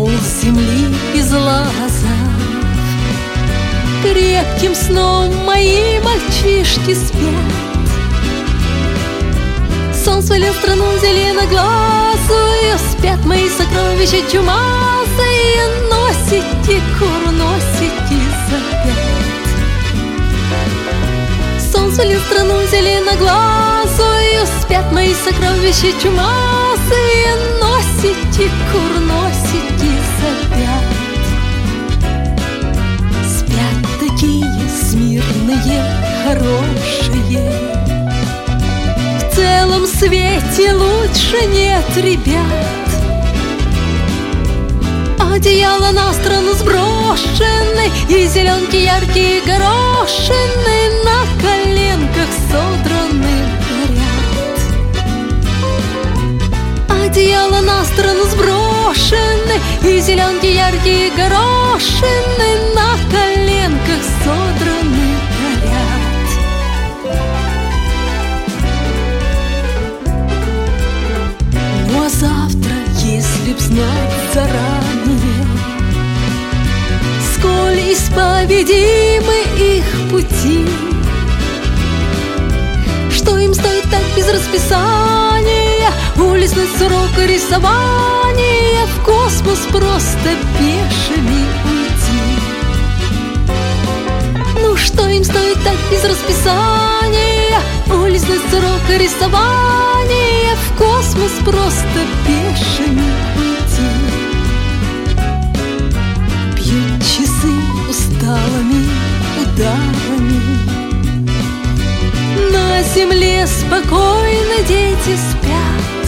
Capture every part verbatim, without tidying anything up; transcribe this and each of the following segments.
пол земли из лаза. Крепким сном мои мальчишки спят. Сон свалил страну зеленоглазую, спят мои сокровища чумазые. Носите, кур, носите запят. Сон свалил страну зеленоглазую, спят мои сокровища чумазые. Носите, кур, носите запят. Спят такие смирные, хорошие. В целом свете лучше нет ребят. Одеяло на страну сброшены, и зеленки яркие горошины на коленках содраны горят. Одеяло на страну сброшены, и зеленки яркие горошины на коленках содраны горят. Ну а завтра, если б знать заранее, сколь исповедимы их пути, что им стоит так без расписания уличных сурок и рисования в космос просто пешими уйти. Ну что им стоит так без расписания уличных сурок и рисования в космос просто пешими уйти. Бьют часы усталыми ударами. На земле спокойно дети спят.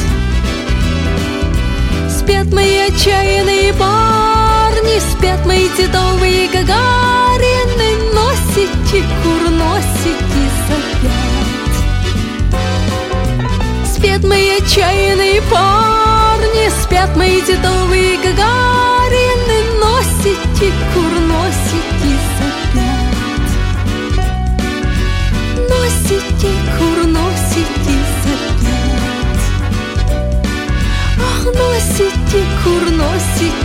Спят мои отчаянные парни, спят мои титовые гагарины. Носите, кур, носите запят. Спят мои отчаянные парни, спят мои титовые гагарины. Носите, кур, носите запят. Носите, кур, носите запят. Ах, носите, кур, носите